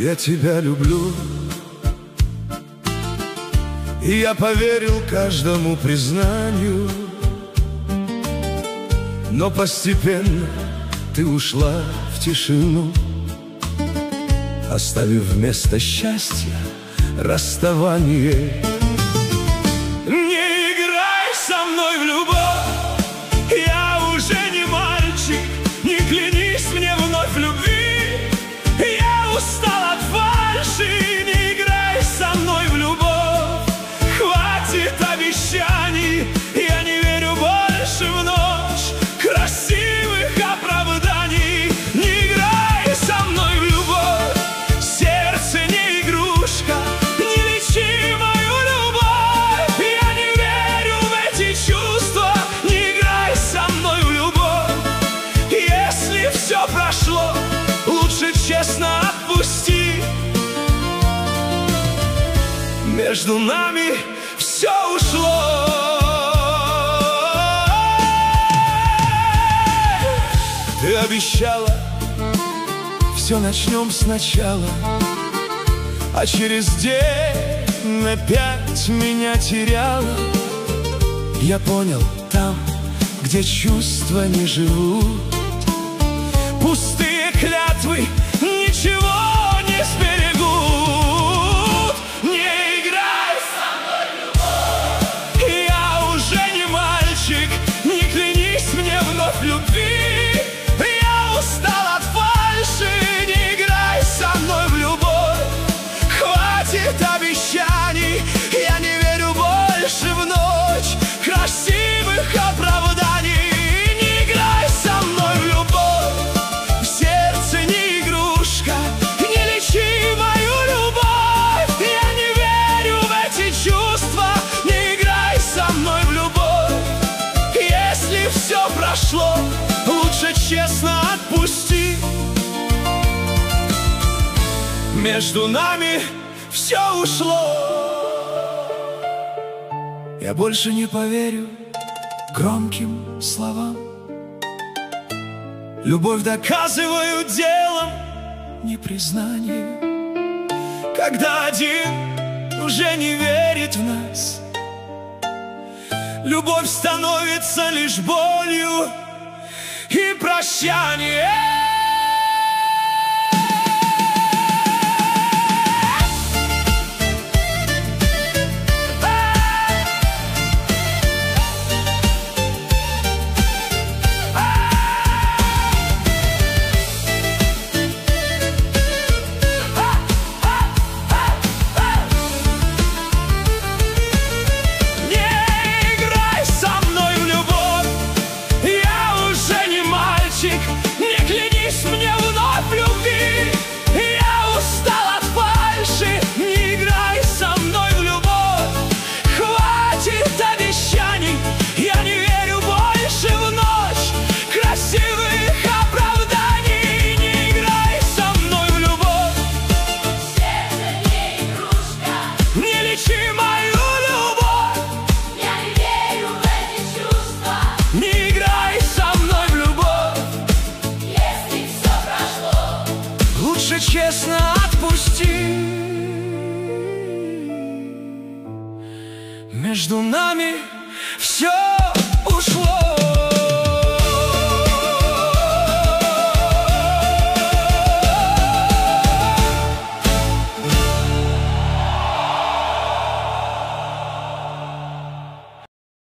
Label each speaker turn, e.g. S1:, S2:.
S1: Я тебя люблю, и я поверил каждому признанию, но постепенно ты ушла в тишину, оставив вместо счастья расставание. Не играй со мной в любовь, я уже не мальчик, не клянись мне вновь в любви, я устал от фальши. Не играй со мной в любовь, хватит обещаний, я не верю больше в ночь красивых оправданий. Не играй со мной в любовь, сердце не игрушка, не лечи мою любовь, я не верю в эти чувства. Не играй со мной в любовь, если все прошло, лучше честно отпусти. Между нами все ушло. Ты обещала, все начнем сначала, а через день опять меня теряла. Я понял, там, где чувства не живут, пустые клятвы ничего не сберегут. Не играй со мной в любовь, я уже не мальчик, не клянись мне вновь в любви, я устал от фальши. Не играй со мной в любовь, хватит обещаний, я не верю больше в ночь красивых оправданий. Не играй со мной в любовь, сердце не игрушка, не лечи мою любовь, я не верю в эти чувства. Не играй со мной в любовь, если все прошло, лучше честно отпусти. Между нами все ушло. Я больше не поверю громким словам, любовь доказываю делом, не признанием. Когда один уже не верит в нас, любовь становится лишь болью и прощанием. Не клянись мне вновь в любви, я устал от фальши. Не играй со мной в любовь, хватит обещаний, я не верю больше в ночь красивых оправданий. Не играй со мной в любовь, сердце не игрушка, не лечи мою любовь, я не верю в эти чувства. Не играй со мной в любовь, лучше честно отпусти. Между нами все ушло.